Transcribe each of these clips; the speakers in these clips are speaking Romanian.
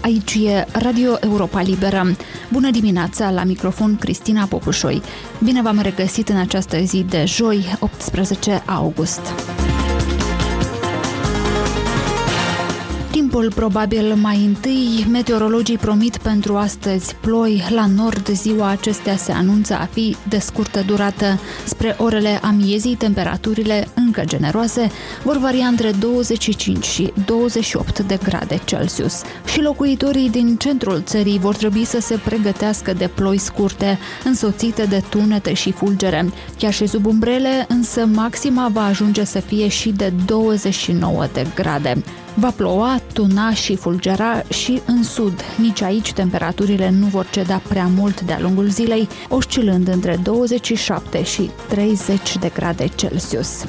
Aici e Radio Europa Liberă. Bună dimineața, la microfon Cristina Popușoi. Bine v-am regăsit în această zi de joi, 18 august. Timpul probabil mai întâi, meteorologii promit pentru astăzi ploi. La nord, ziua acestea se anunță a fi de scurtă durată. Spre orele amiezii, temperaturile încă generoase vor varia între 25 și 28 de grade Celsius. Și locuitorii din centrul țării vor trebui să se pregătească de ploi scurte, însoțite de tunete și fulgere. Chiar și sub umbrele, însă maxima va ajunge să fie și de 29 de grade. Va ploua, tuna și fulgera și în sud. Nici aici temperaturile nu vor ceda prea mult de-a lungul zilei, oscilând între 27 și 30 de grade Celsius.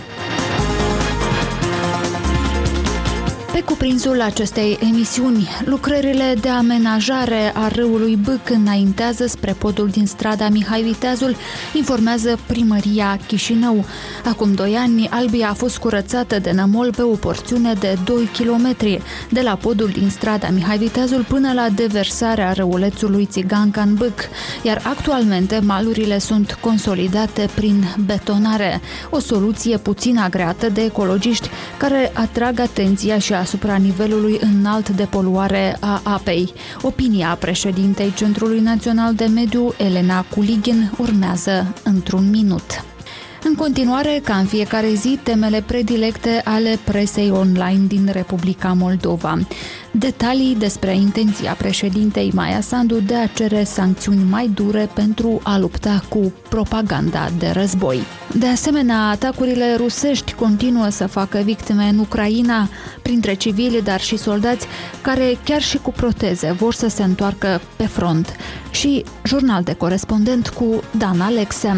Pe cuprinsul acestei emisiuni, lucrările de amenajare a râului Bâc înaintează spre podul din strada Mihai Viteazul, informează Primăria Chișinău. Acum 2 ani, Albia a fost curățată de nămol pe o porțiune de 2 km, de la podul din strada Mihai Viteazul până la deversarea râulețului Țiganca în Bâc, iar actualmente malurile sunt consolidate prin betonare, o soluție puțin agreată de ecologiști care atrag atenția și asupra nivelului înalt de poluare a apei. Opinia președintei Centrului Național de Mediu, Elena Kuligin, urmează într-un minut. În continuare, ca în fiecare zi, temele predilecte ale presei online din Republica Moldova. Detalii despre intenția președintei Maia Sandu de a cere sancțiuni mai dure pentru a lupta cu propaganda de război. De asemenea, atacurile rusești continuă să facă victime în Ucraina, printre civili, dar și soldați, care chiar și cu proteze vor să se întoarcă pe front. Și jurnal de corespondent cu Dan Alexe.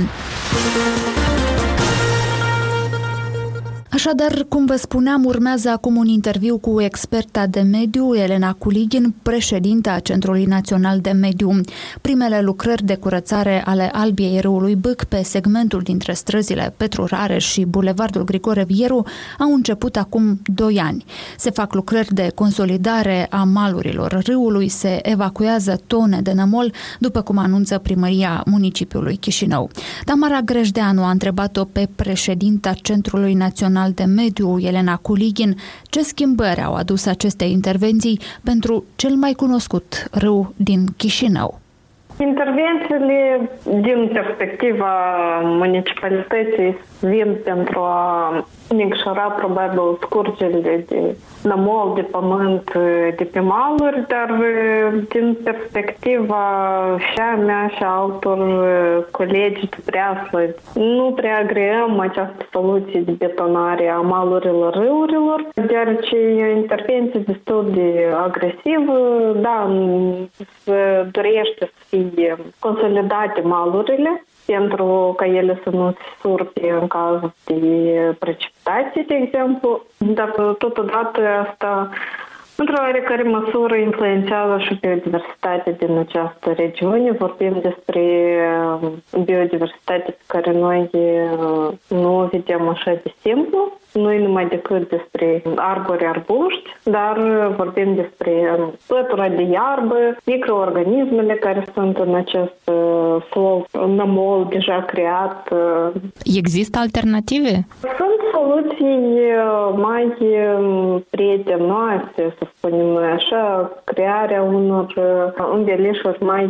Așadar, cum vă spuneam, urmează acum un interviu cu experta de mediu, Elena Kuligin, președinta Centrului Național de Mediu. Primele lucrări de curățare ale Albiei râului Bâc pe segmentul dintre străzile Petru Rareș și Bulevardul Grigore Vieru au început acum 2 ani. Se fac lucrări de consolidare a malurilor râului, se evacuează tone de nămol, după cum anunță Primăria Municipiului Chișinău. Tamara Grejdeanu a întrebat-o pe președinta Centrului Național de Mediu, Elena Kuligin, ce schimbări au adus aceste intervenții pentru cel mai cunoscut râu din Chișinău. Intervențiile din perspectiva municipalității vin pentru a micșora probabil scurgerile de nămol, de pământ, de pe maluri, dar din perspectiva și a mea și a altor colegi de preaslă, nu prea agreăm această soluție de betonare a malurilor râurilor, deoarece e o intervenție destul de agresivă, da, se dorește să fie consolidate malurile, pentru ca ele să nu se surpe în caz de precipitații, de exemplu, dar totodată asta într-o oarecare măsură influențează și biodiversitatea din această regiune. Vorbim despre biodiversitate pe care noi nu o vedem așa de simplu. Nu e numai decât despre arbori, arbuști, dar vorbim despre pătura de iarbă, microorganismele care sunt în acest sol, nămol deja creat. Există alternative? Sunt soluții mai prietenoase, să spunem noi așa, crearea unor învelișuri mai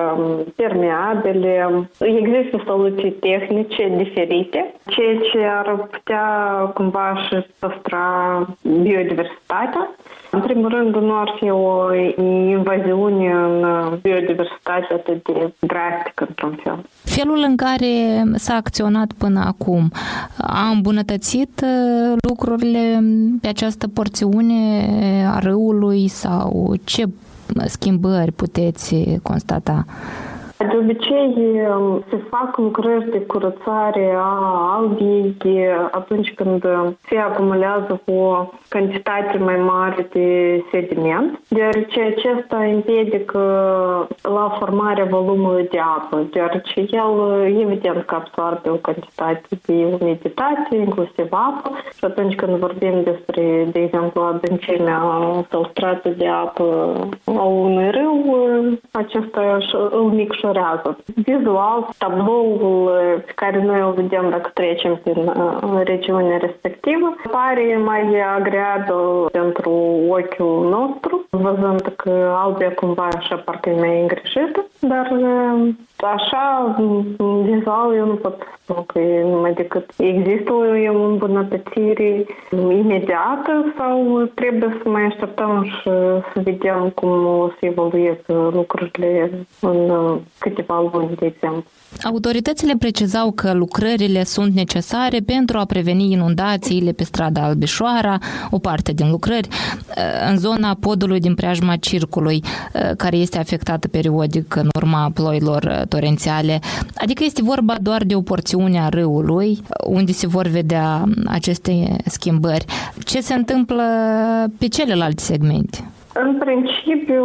permeabile. Există soluții tehnice diferite, ceea ce ar putea cumva și păstra biodiversitatea. În primul rând, nu ar fi o invaziune în biodiversitate atât de drastică, într-un fel. Felul în care s-a acționat până acum a îmbunătățit lucrurile pe această porțiune a râului sau ce schimbări puteți constata? De obicei se fac lucrări de curățare a Albiei atunci când se acumulează o cantitate mai mare de sediment, deoarece acesta împiedică la formarea volumului de apă, deoarece el evident că absorbe o cantitate de umiditate, inclusiv apă, și atunci când vorbim despre, de exemplu, adâncimea sau strată de apă a unui râu, acesta îl micșorează. Vizual, tabloul pe care noi îl vedem dacă trecem prin regiunea respectivă pare mai agreabil pentru ochiul nostru, văzând că Albia cumva așa parcă e mai îngrijită, dar așa, vizual, eu nu pot să spun că e numai decât există o îmbunătățire imediată sau trebuie să mai așteptăm și să vedem cum o să evolueze lucrurile în câteva luni, de exemplu. Autoritățile precizau că lucrările sunt necesare pentru a preveni inundațiile pe strada Albișoara, o parte din lucrări, în zona podului din preajma Circului, care este afectată periodic în urma ploilor torențiale. Adică este vorba doar de o porțiune a râului unde se vor vedea aceste schimbări. Ce se întâmplă pe celelalte segmente? În principiu,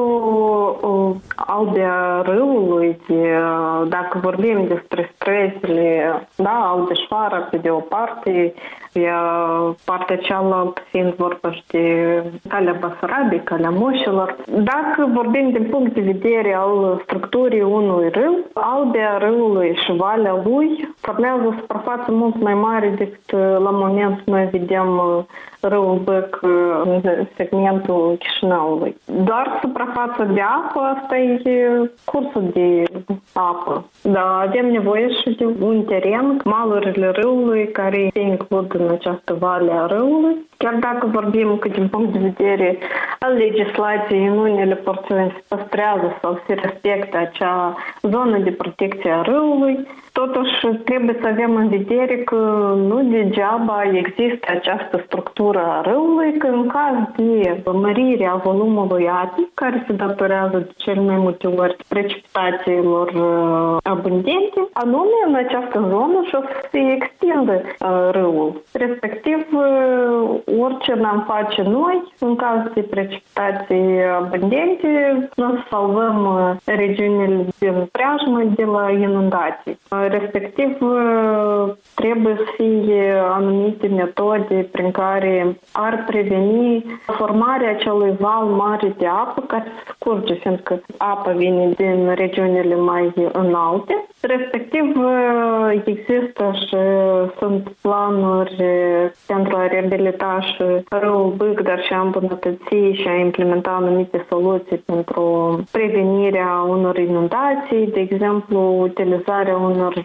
Albia râului, dacă vorbim despre străzile, da, Albișoara pe de o parte, partea cealaltă fiind vorba și de calea Basarabiei, calea Moșilor. Dacă vorbim din punct de vedere al structurii unui râu, Albia râului și valea lui formează o suprafață mult mai mare decât la moment noi vedem râul Băc în segmentul Chișinăului. Doar suprafața de apă, asta e cursul de apă. Dar avem nevoie și de un teren, malurile râului, care se includ în această vale a râului. Chiar dacă vorbim că din punct de vedere al legislației în unele porțiuni se păstrează sau se respectă acea zonă de protecție a râului, totuși trebuie să avem în vedere că nu degeaba există această structură a râului, că în caz de mărire a volumului apei, care se datorează de cel mai multe ori precipitațiilor abundente, anume în această zonă și o să se extindă râul. Respectiv, orice n-am face noi, în caz de precipitații abundente, noi salvăm regiunile din preajmă de la inundații. Respectiv, trebuie să fie anumite metode prin care ar preveni formarea acelui val mare de apă care se scurge, fiindcă apa vine din regiunile mai înalte. Respectiv, există și sunt planuri pentru a reabilita și râul Bâc, dar și a îmbunătăți și a implementa anumite soluții pentru prevenirea unor inundații, de exemplu, utilizarea unor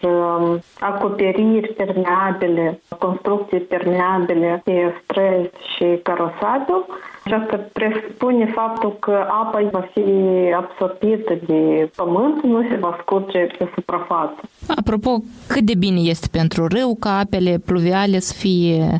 acoperiri permeabile, construcții permeabile pe străzi și carosabil. Aceasta presupune faptul că apa va fi absorbită de pământ, nu se va scurge pe suprafață. Apropo, cât de bine este pentru râu ca apele pluviale să fie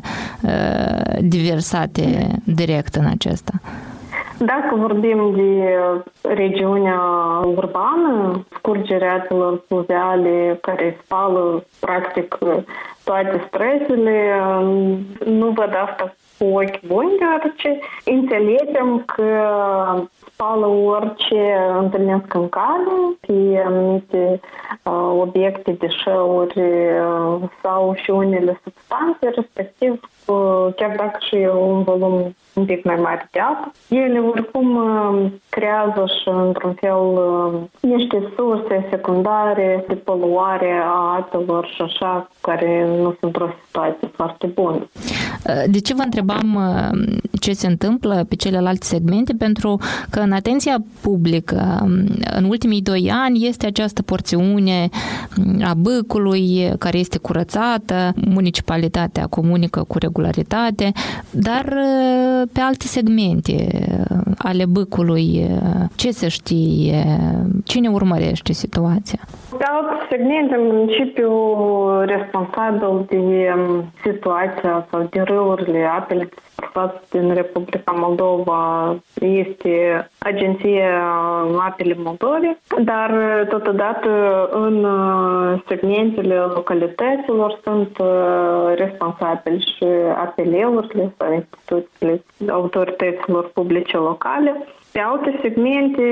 diversate direct în acesta? Dacă vorbim de regiunea urbană, scurgerea apelor pluviale care spală practic toate străzile, nu văd asta cu ochi buni, deoarece înțelegem că spală orice întâlnesc în cale, fie anumite obiecte, deșeuri sau și unele substanțe, respectiv chiar dacă și e un volum un pic mai mare de apă, ele oricum creează și într-un fel niște surse secundare de poluare a apelor și așa, care nu sunt într-o situație foarte bună. De ce vă întrebam ce se întâmplă pe celelalte segmente? Pentru că în atenția publică în ultimii 2 ani este această porțiune a Bâcului care este curățată, municipalitatea comunică cu regularitate, dar pe alte segmente ale Bâcului ce se știe? Cine urmărește situația? Alt segment, în principiu, responsabil de situația sau de râurile, apele de suprafață din Republica Moldova este Agenția Apele Moldovei, dar totodată în segmentele localităților sunt responsabili și APL-urile sau instituțiile autorităților publice locale. Pe alte segmente,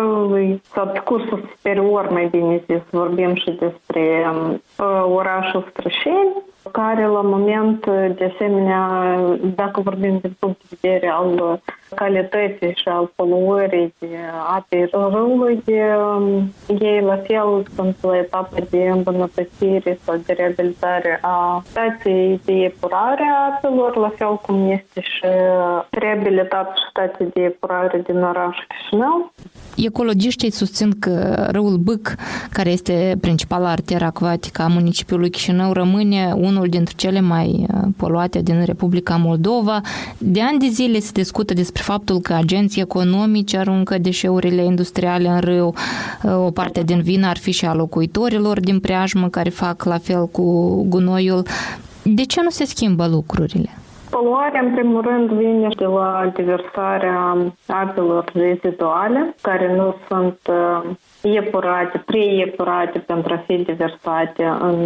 sau pe cursul superior, mai bine zis, vorbim și despre orașul Strășeni, care la moment, de asemenea, dacă vorbim din punct de vedere al calității și al poluării de apei râului, ei la fel sunt la etapa de îmbunătățire sau de reabilitare a stației de epurare a apelor, la fel cum este și reabilitată stația de epurare din orașul Chișinău. Ecologiștii susțin că râul Bâc, care este principala arteră acvatică a municipiului Chișinău, rămâne unul dintre cele mai poluate din Republica Moldova. De ani de zile se discută despre faptul că agenții economici aruncă deșeurile industriale în râu. O parte din vină ar fi și a locuitorilor din preajmă care fac la fel cu gunoiul. De ce nu se schimbă lucrurile? Poluarea, în primul rând, vine de la diversarea apelor reziduale, care nu sunt epurate, preepurate pentru a fi diversate în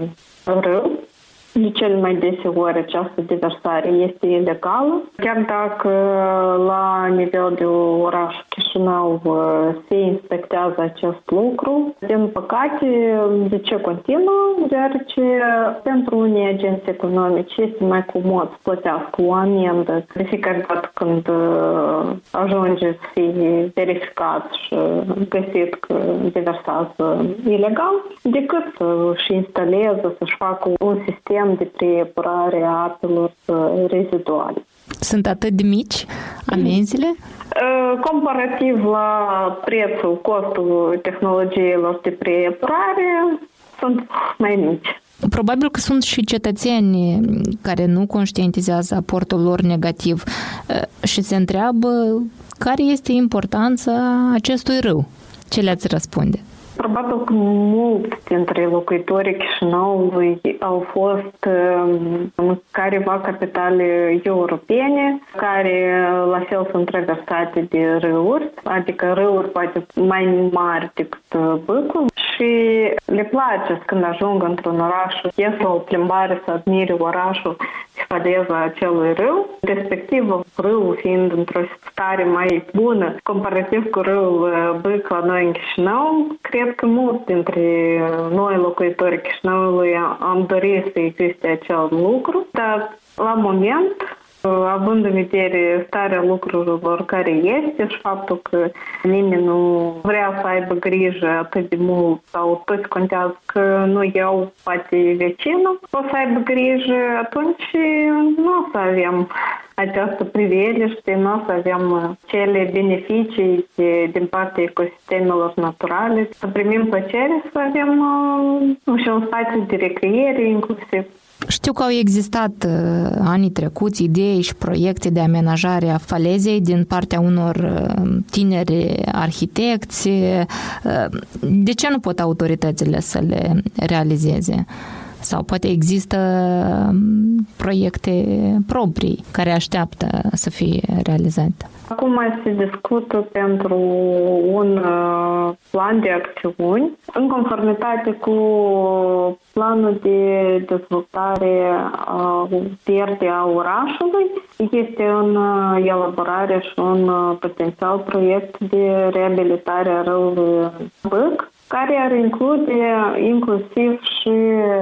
râu. De cel mai deseori această diversare este ilegală. Chiar dacă la nivel de oraș Chișinău se inspectează acest lucru, din păcate, de ce continuă? Deoarece pentru unii agenți economici este mai comod să plătească o amendă de fiecare dată când ajunge să fie verificat și găsit că diversează ilegal, decât să-și instaleze, să-și facă un sistem de preepurare a apelor reziduale. Sunt atât de mici amenziile? Comparativ la prețul, costul tehnologiilor de preepurare, sunt mai mici. Probabil că sunt și cetățeni care nu conștientizează aportul lor negativ și se întreabă care este importanța acestui râu. Ce le-ați răspunde? Probabil că mulți dintre locuitorii Chișinăului au fost în careva capitale europene, care la fel sunt traversate de râuri, adică râuri poate mai mari decât Bâcul, și le place când ajung într-un oraș, ies la o plimbare să admire orașul și fadeza acelui râu, respectiv râul fiind într-o stare mai bună comparativ cu râul Bâc la noi în Chișinău. Cred că mulți dintre noi locuitorii Chișinăului am dorit să existe acel lucru, dar la moment, având în vedere starea lucrurilor care este și faptul că nimeni nu vrea să aibă grijă atât de mult sau toți contează că nu eu, poate vecinul o să aibă grijă, atunci nu o să avem această priveliște, nu o să avem cele beneficii din partea ecosistemelor naturale, să primim plăcere, să avem și un spațiu de recreere inclusiv. Știu că au existat anii trecuți idei și proiecte de amenajare a falezei din partea unor tineri arhitecți. De ce nu pot autoritățile să le realizeze? Sau poate există proiecte proprii care așteaptă să fie realizate? Acum se discută pentru un plan de acțiuni în conformitate cu planul de dezvoltare verde a orașului. Este în elaborare și un potențial proiect de reabilitare a râului Bâc, care ar include inclusiv și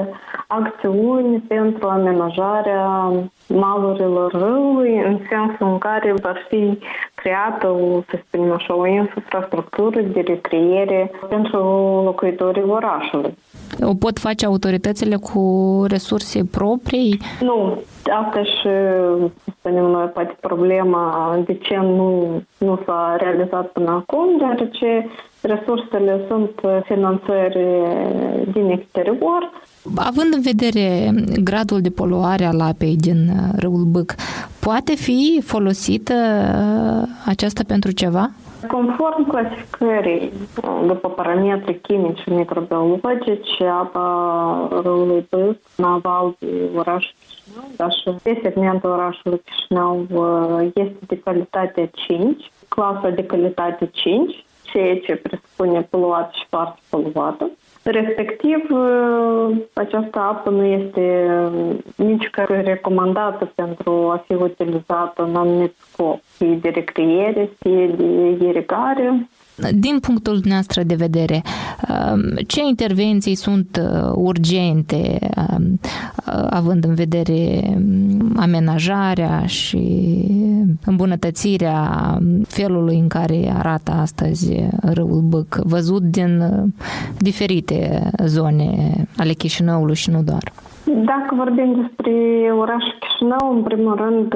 acțiuni pentru amenajarea malurilor râului, în sensul în care va fi creată să spunem așa, o infrastructură de recreere pentru locuitorii orașului. O pot face autoritățile cu resurse proprii? Nu. Asta și, să spunem noi, poate problema de ce nu s-a realizat până acum, deoarece resursele sunt finanțări din exterior. Având în vedere gradul de poluare al apei din râul Bâc, poate fi folosită aceasta pentru ceva? Conform clasificării, după parametri chimici și microbiologici, apa râului Bâsc, naval de orașul Chișinău, dar și pe segmentul orașului Chișinău este de calitate 5, clasa de calitate 5, ceea ce presupune poluat și foarte poluată. Respectiv, această apă nu este nici care recomandată pentru a fi utilizată în anumit scop, fie de recreere, fie de irigare. Din punctul dumneavoastră de vedere, ce intervenții sunt urgente, având în vedere amenajarea și îmbunătățirea felului în care arată astăzi râul Bâc, văzut din diferite zone ale Chișinăului și nu doar? Dacă vorbim despre orașul Chișinău, în primul rând,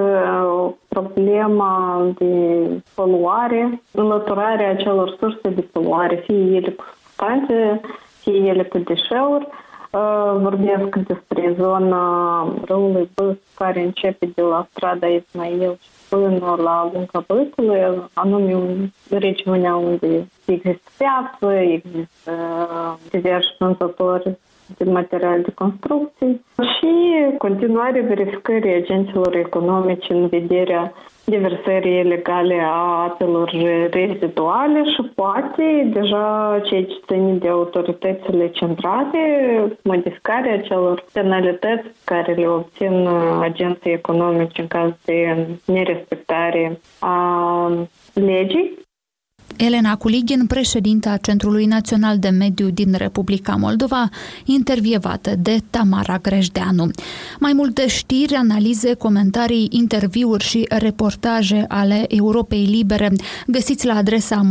problema de poluare, înlăturarea acelor surse de poluare, fie ele cu substanțe, fie ele cu deșeuri. Vorbesc despre zona râului Bâsc, care începe de la strada Ismail și până la lunga Bâscului, anume regiunea unde există piață, există diversi vânzători de materiale de construcții și continuarea verificării agenților economici în vederea deversării ilegale a apelor reziduale și poate deja ceea ce ține de autoritățile centrale, modificarea acelor penalități care le obțin agenții economici în caz de nerespectare a legii. Elena Kuligin, președinta Centrului Național de Mediu din Republica Moldova, intervievată de Tamara Grejdeanu. Mai multe știri, analize, comentarii, interviuri și reportaje ale Europei Libere găsiți la adresa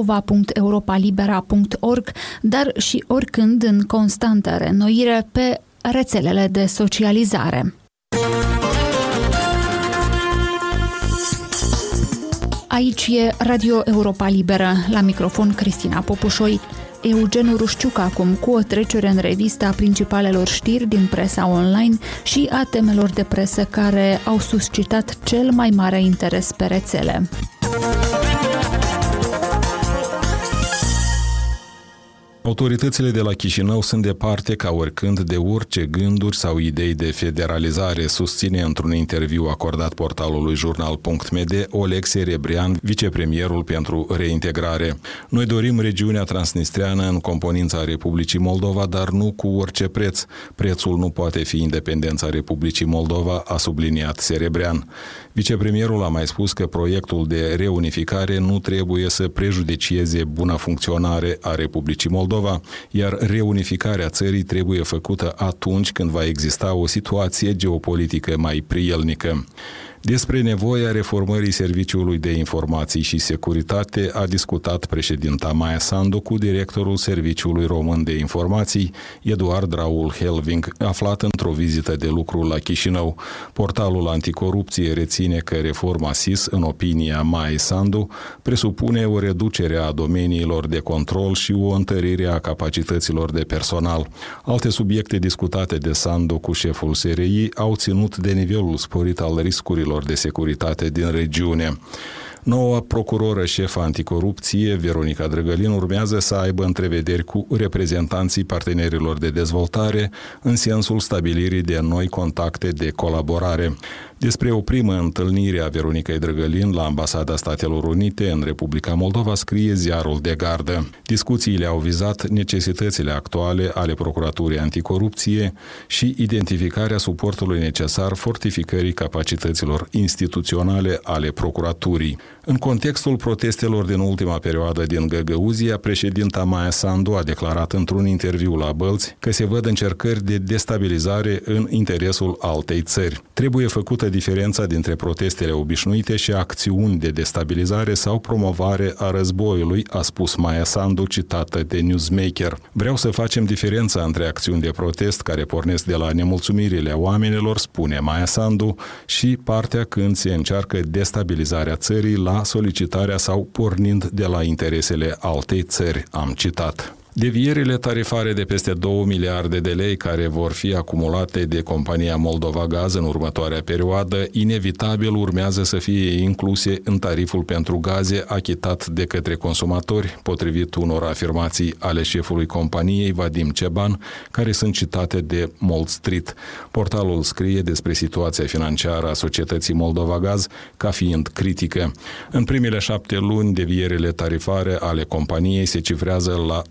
moldova.europalibera.org, dar și oricând în constantă reînnoire pe rețelele de socializare. Aici e Radio Europa Liberă, la microfon Cristina Popușoi. Eugen Rușciuc acum cu o trecere în revista principalelor știri din presa online și a temelor de presă care au suscitat cel mai mare interes pe rețele. Autoritățile de la Chișinău sunt departe ca oricând de orice gânduri sau idei de federalizare, susține într-un interviu acordat portalului jurnal.md Oleg Serebrian, vicepremierul pentru reintegrare. Noi dorim regiunea transnistreană în componința Republicii Moldova, dar nu cu orice preț. Prețul nu poate fi independența Republicii Moldova, a subliniat Serebrian. Vicepremierul a mai spus că proiectul de reunificare nu trebuie să prejudicieze buna funcționare a Republicii Moldova, iar reunificarea țării trebuie făcută atunci când va exista o situație geopolitică mai prielnică. Despre nevoia reformării Serviciului de Informații și Securitate a discutat președinta Maia Sandu cu directorul Serviciului Român de Informații, Eduard Raul Helving, aflat într-o vizită de lucru la Chișinău. Portalul anticorupție reține că reforma SIS, în opinia Maia Sandu, presupune o reducere a domeniilor de control și o întărire a capacităților de personal. Alte subiecte discutate de Sandu cu șeful SRI au ținut de nivelul sporit al riscurilor de securitate din regiune. Noua procuroră șefă anticorupție, Veronica Drăgălin, urmează să aibă întrevederi cu reprezentanții partenerilor de dezvoltare în sensul stabilirii de noi contacte de colaborare. Despre o primă întâlnire a Veronicei Drăgălin la Ambasada Statelor Unite în Republica Moldova scrie ziarul De Gardă. Discuțiile au vizat necesitățile actuale ale Procuraturii Anticorupție și identificarea suportului necesar fortificării capacităților instituționale ale Procuraturii. În contextul protestelor din ultima perioadă din Găgăuzia, președinta Maia Sandu a declarat într-un interviu la Bălți că se văd încercări de destabilizare în interesul altei țări. Trebuie făcută diferența dintre protestele obișnuite și acțiuni de destabilizare sau promovare a războiului, a spus Maia Sandu, citată de Newsmaker. Vreau să facem diferența între acțiuni de protest care pornesc de la nemulțumirile oamenilor, spune Maia Sandu, și partea când se încearcă destabilizarea țării la solicitarea sau pornind de la interesele altei țări, am citat. Devierile tarifare de peste 2 miliarde de lei care vor fi acumulate de compania Moldova Gaz în următoarea perioadă, inevitabil urmează să fie incluse în tariful pentru gaze achitat de către consumatori, potrivit unor afirmații ale șefului companiei, Vadim Ceban, care sunt citate de Mold Street. Portalul scrie despre situația financiară a societății Moldova Gaz ca fiind critică. În primele 7 luni, devierile tarifare ale companiei se cifrează la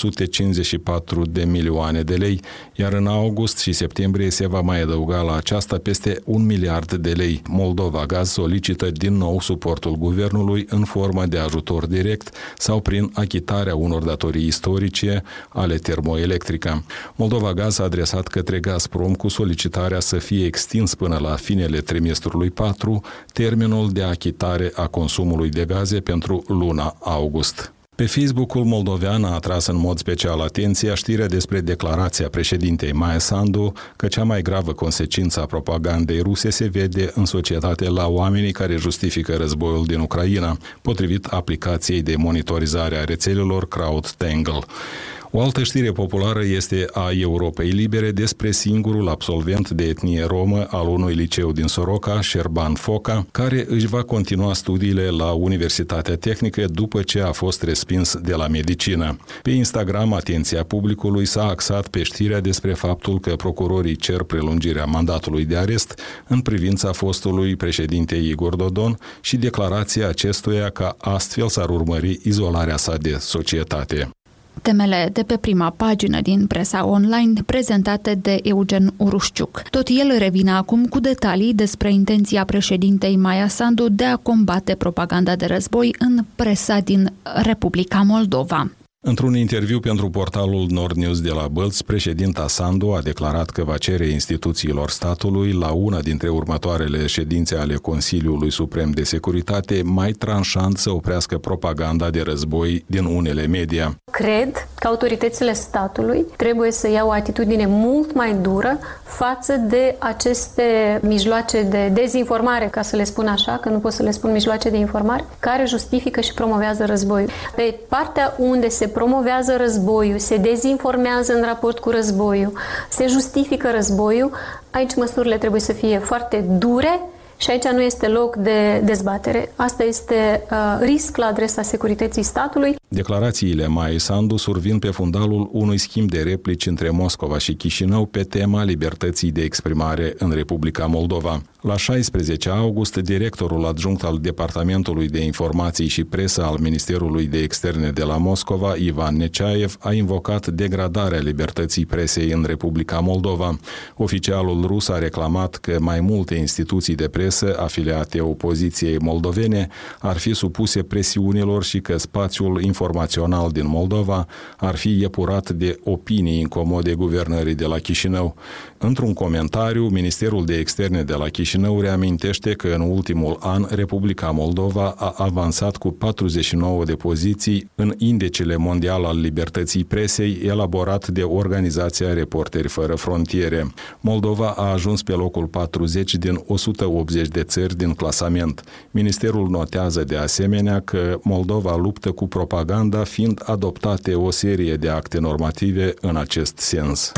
954 de milioane de lei, iar în august și septembrie se va mai adăuga la aceasta peste 1 miliard de lei. Moldova Gaz solicită din nou suportul guvernului în formă de ajutor direct sau prin achitarea unor datorii istorice ale Termoelectrica. Moldova Gaz a adresat către Gazprom cu solicitarea să fie extins până la finele trimestrului 4 termenul de achitare a consumului de gaze pentru luna august. Pe Facebook-ul moldovean a atras în mod special atenția știrea despre declarația președintei Maia Sandu că cea mai gravă consecință a propagandei ruse se vede în societate la oamenii care justifică războiul din Ucraina, potrivit aplicației de monitorizare a rețelelor CrowdTangle. O altă știre populară este a Europei Libere despre singurul absolvent de etnie romă al unui liceu din Soroca, Șerban Foca, care își va continua studiile la Universitatea Tehnică după ce a fost respins de la medicină. Pe Instagram, atenția publicului s-a axat pe știrea despre faptul că procurorii cer prelungirea mandatului de arest în privința fostului președinte Igor Dodon și declarația acestuia că astfel s-ar urmări izolarea sa de societate. Temele de pe prima pagină din presa online prezentate de Eugen Urușciuc. Tot el revine acum cu detalii despre intenția președintei Maia Sandu de a combate propaganda de război în presa din Republica Moldova. Într-un interviu pentru portalul Nord News de la Bălți, președinta Sandu a declarat că va cere instituțiilor statului la una dintre următoarele ședințe ale Consiliului Suprem de Securitate mai tranșant să oprească propaganda de război din unele media. Cred că autoritățile statului trebuie să iau o atitudine mult mai dură față de aceste mijloace de dezinformare, ca să le spun așa, că nu pot să le spun mijloace de informare, care justifică și promovează războiul. Pe partea unde se promovează războiul, se dezinformează în raport cu războiul, se justifică războiul, aici măsurile trebuie să fie foarte dure și aici nu este loc de dezbatere. Asta este risc la adresa securității statului. Declarațiile Maiei Sandu survin pe fundalul unui schimb de replici între Moscova și Chișinău pe tema libertății de exprimare în Republica Moldova. La 16 august, directorul adjunct al Departamentului de Informații și Presă al Ministerului de Externe de la Moscova, Ivan Neceaev, a invocat degradarea libertății presei în Republica Moldova. Oficialul rus a reclamat că mai multe instituții de presă afiliate opoziției moldovene ar fi supuse presiunilor și că spațiul informațional din Moldova ar fi epurat de opinii incomode guvernării de la Chișinău. Într-un comentariu, Ministerul de Externe de la Chișinău reamintește că în ultimul an Republica Moldova a avansat cu 49 de poziții în indicele mondial al libertății presei elaborat de Organizația Reporteri Fără Frontiere. Moldova a ajuns pe locul 40 din 180 de țări din clasament. Ministerul notează de asemenea că Moldova luptă cu propaganda, fiind adoptate o serie de acte normative în acest sens.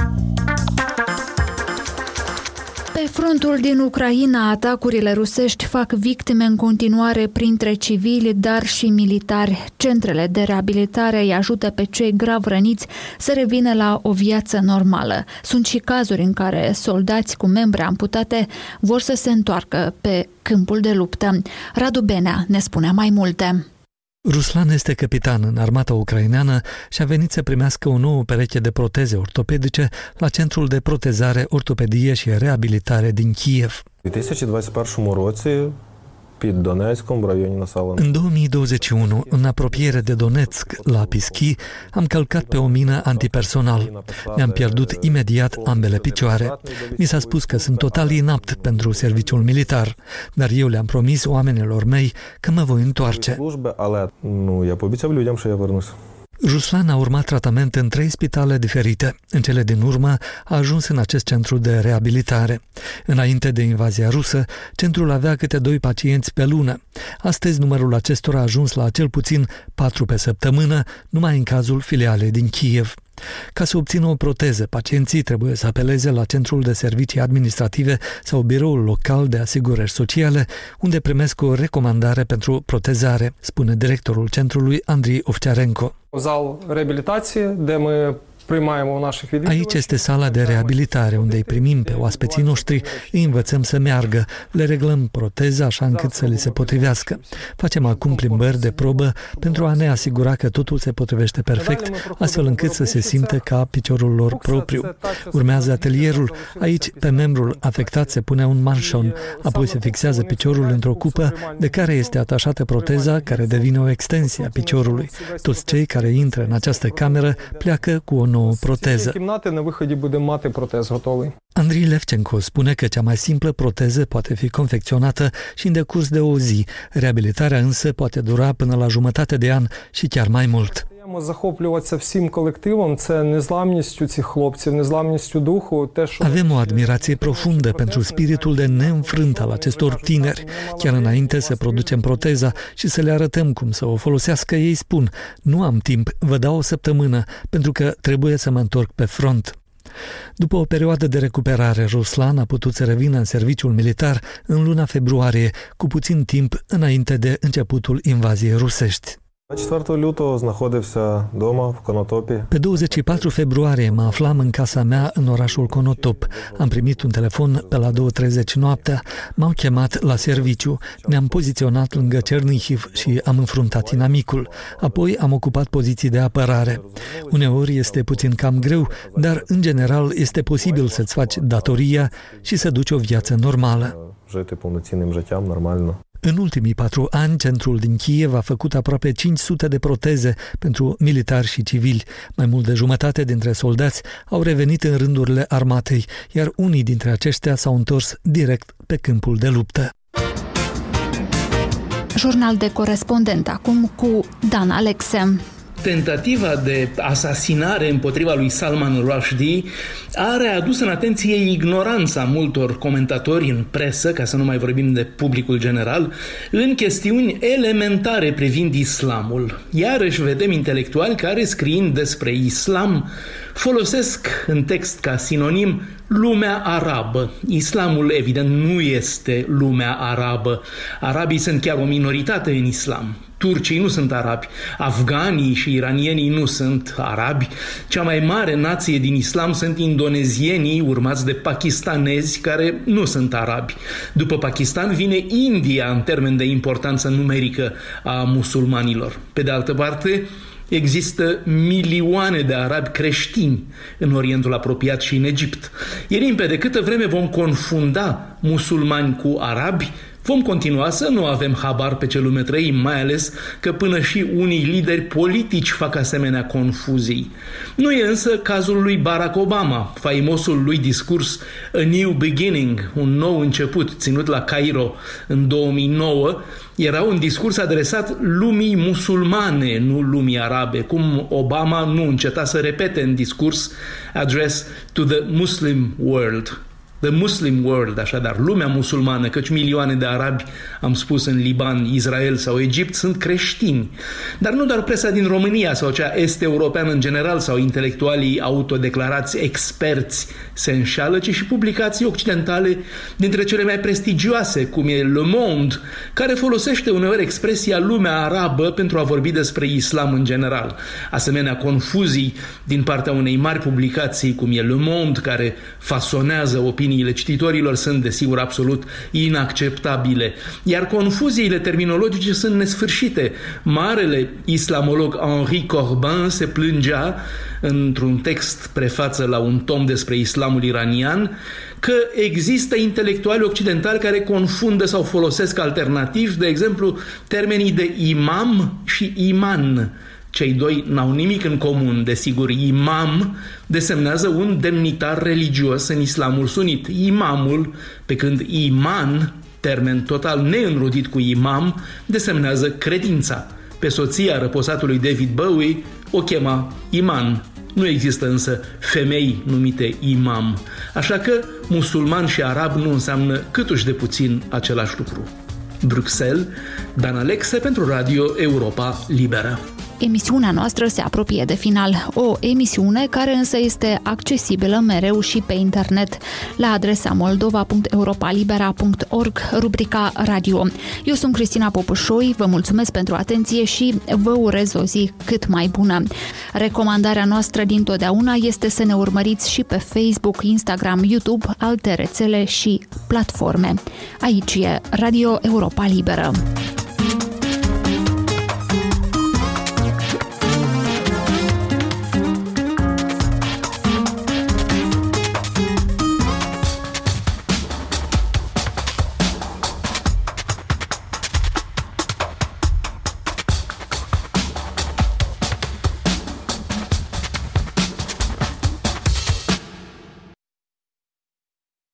Pe frontul din Ucraina, atacurile rusești fac victime în continuare printre civili, dar și militari. Centrele de reabilitare îi ajută pe cei grav răniți să revină la o viață normală. Sunt și cazuri în care soldați cu membre amputate vor să se întoarcă pe câmpul de luptă. Radu Benea ne spune mai multe. Ruslan este capitan în armata ucraineană și a venit să primească o nouă pereche de proteze ortopedice la Centrul de Protezare, Ortopedie și Reabilitare din Kiev. În 2021, în apropiere de Donetsk, la Pischi, am călcat pe o mină antipersonal. Mi-am pierdut imediat ambele picioare. Mi s-a spus că sunt total inapt pentru serviciul militar, dar eu le-am promis oamenilor mei că mă voi întoarce. Ruslan a urmat tratament în 3 spitale diferite. În cele din urmă a ajuns în acest centru de reabilitare. Înainte de invazia rusă, centrul avea câte 2 pacienți pe lună. Astăzi numărul acestora a ajuns la cel puțin 4 pe săptămână, numai în cazul filialei din Kiev. Ca să obțină o proteză, pacienții trebuie să apeleze la Centrul de Servicii Administrative sau Biroul Local de Asigurări Sociale, unde primesc o recomandare pentru protezare, spune directorul centrului Andrei Ovcearenko. Zal reabilitație, de Aici este sala de reabilitare, unde îi primim pe oaspeții noștri, îi învățăm să meargă, le reglăm proteza așa încât să li se potrivească. Facem acum plimbări de probă pentru a ne asigura că totul se potrivește perfect, astfel încât să se simtă ca piciorul lor propriu. Urmează atelierul. Aici, pe membrul afectat se pune un manșon, apoi se fixează piciorul într-o cupă de care este atașată proteza, care devine o extensie a piciorului. Toți cei care intră în această cameră pleacă cu o nouă proteză. Andrei Levchenko spune că cea mai simplă proteză poate fi confecționată și în decurs de o zi. Reabilitarea însă poate dura până la jumătate de an și chiar mai mult. Avem o admirație profundă pentru spiritul de neînfrânt al acestor tineri. Chiar înainte să producem proteza și să le arătăm cum să o folosească, ei spun: nu am timp, vă dau o săptămână, pentru că trebuie să mă întorc pe front. După o perioadă de recuperare, Ruslan a putut să revină în serviciul militar în luna februarie, cu puțin timp înainte de începutul invaziei rusești. Pe 24 februarie mă aflam în casa mea în orașul Konotop. Am primit un telefon pe la 2:30 noaptea, m-au chemat la serviciu, ne-am poziționat lângă Cernihiv și am înfruntat inamicul. Apoi am ocupat poziții de apărare. Uneori este puțin cam greu, dar în general este posibil să-ți faci datoria și să duci o viață normală. În ultimii 4 ani, centrul din Kiev a făcut aproape 500 de proteze pentru militari și civili. Mai mult de jumătate dintre soldați au revenit în rândurile armatei, iar unii dintre aceștia s-au întors direct pe câmpul de luptă. Jurnal de corespondent acum cu Dan Alexe. Tentativa de asasinare împotriva lui Salman Rushdie a readus în atenție ignoranța multor comentatori în presă, ca să nu mai vorbim de publicul general, în chestiuni elementare privind islamul. Iarăși vedem intelectuali care, scriind despre islam, folosesc în text ca sinonim lumea arabă. Islamul, evident, nu este lumea arabă. Arabii sunt chiar o minoritate în islam. Turcii nu sunt arabi, afganii și iranienii nu sunt arabi. Cea mai mare nație din islam sunt indonezienii, urmați de pakistanezi, care nu sunt arabi. După Pakistan vine India în termen de importanță numerică a musulmanilor. Pe de altă parte, există milioane de arabi creștini în Orientul Apropiat și în Egipt. E limpede, câtă vreme vom confunda musulmani cu arabi, vom continua să nu avem habar pe ce lume trăim, mai ales că până și unii lideri politici fac asemenea confuzii. Nu e însă cazul lui Barack Obama, faimosul lui discurs A New Beginning, un nou început, ținut la Cairo în 2009, era un discurs adresat lumii musulmane, nu lumii arabe, cum Obama nu înceta să repete în discurs Address to the Muslim World. The Muslim World, așadar, lumea musulmană, căci milioane de arabi, am spus, în Liban, Israel sau Egipt, sunt creștini. Dar nu doar presa din România sau cea est-europeană în general sau intelectualii autodeclarați experți se înșală, ci și publicații occidentale dintre cele mai prestigioase, cum e Le Monde, care folosește uneori expresia lumea arabă pentru a vorbi despre islam în general. Asemenea confuzii din partea unei mari publicații, cum e Le Monde, care fasonează opiniile cititorilor, sunt desigur absolut inacceptabile. Iar confuziile terminologice sunt nesfârșite. Marele islamolog Henri Corbin se plângea într-un text prefață la un tom despre islamul iranian că există intelectuali occidentali care confundă sau folosesc alternativ, de exemplu, termenii de imam și iman. Cei doi n-au nimic în comun, desigur. Imam desemnează un demnitar religios în islamul sunit. Imamul, pe când iman, termen total neînrodit cu imam, desemnează credința. Pe soția răposatului David Bowie o chema Iman. Nu există însă femei numite imam, așa că musulman și arab nu înseamnă câtuși de puțin același lucru. Bruxelles, Dan Alexe pentru Radio Europa Liberă. Emisiunea noastră se apropie de final, o emisiune care însă este accesibilă mereu și pe internet, la adresa moldova.europalibera.org, rubrica Radio. Eu sunt Cristina Popușoi, vă mulțumesc pentru atenție și vă urez o zi cât mai bună. Recomandarea noastră dintotdeauna este să ne urmăriți și pe Facebook, Instagram, YouTube, alte rețele și platforme. Aici e Radio Europa Liberă.